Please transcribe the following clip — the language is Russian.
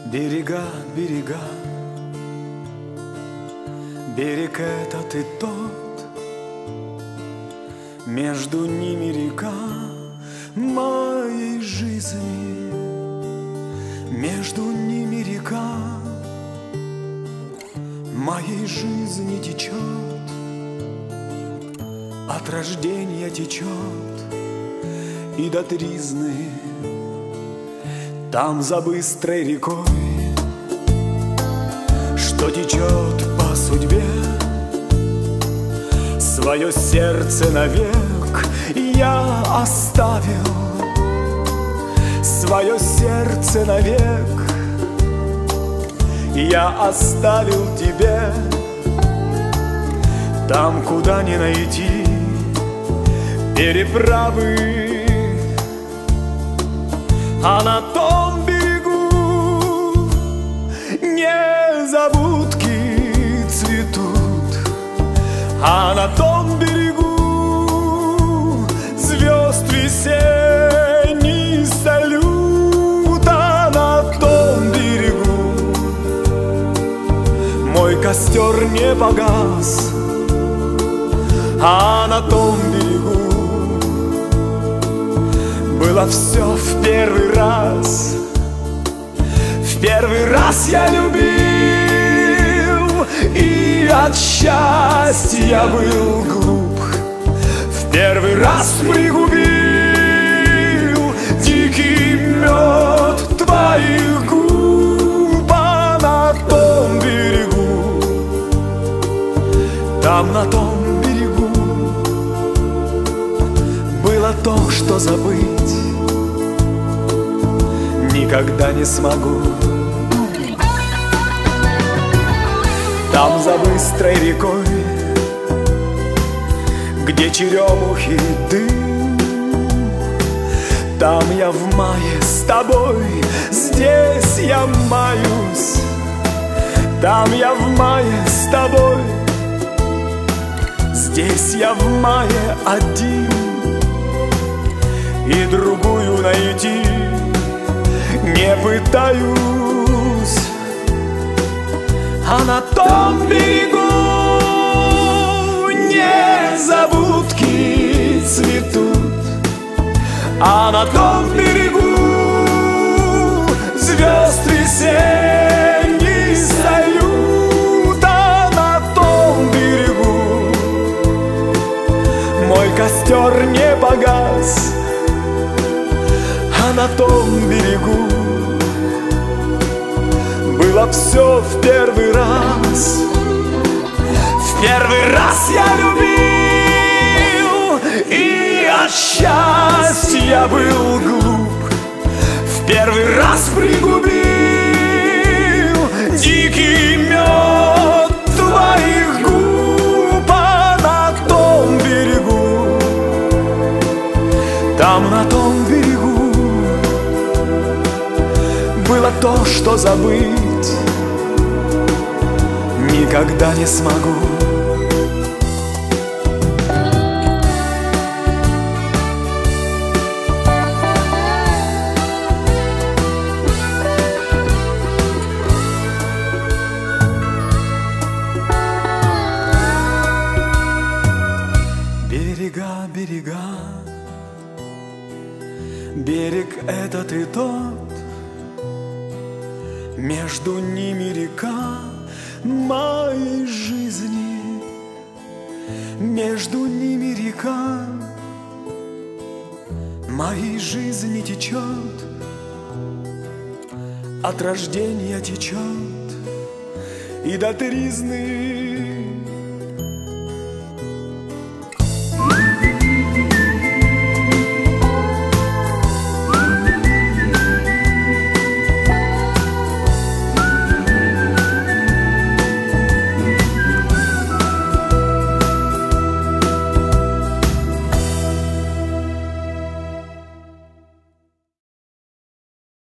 Берега, берега, берег этот и тот, между ними река моей жизни, между ними река моей жизни течет, от рождения течет и до тризны. Там за быстрой рекой, что течет по судьбе, свое сердце навек я оставил, свое сердце навек я оставил тебе. Там, куда не найти переправы, а на том берегу незабудки цветут, а на том берегу звезд весенний салют, а на том берегу мой костер не погас, а на том берегу было все в первый раз. В первый раз я любил и от счастья был глуп. В первый раз пригубил дикий мед твоих губ, а на том берегу, там на том берегу было то, что забыть никогда не смогу. Там за быстрой рекой, где черемухи дым, там я в мае с тобой, здесь я маюсь. Там я в мае с тобой, здесь я в мае один, и другую найти не пытаюсь. А на том берегу незабудки цветут, а на том берегу звезд весенний салют, а на том берегу мой костер не погас, а на том берегу было все в первый раз. В первый раз я любил и от счастья был глуп. В первый раз пригубил дикий мед твоих губ, а на том берегу, там на том берегу было то, что забыть никогда не смогу. Берега, берега, берег этот и тот, между ними река моей жизни, между ними река моей жизни течет, от рождения течет и до тризны.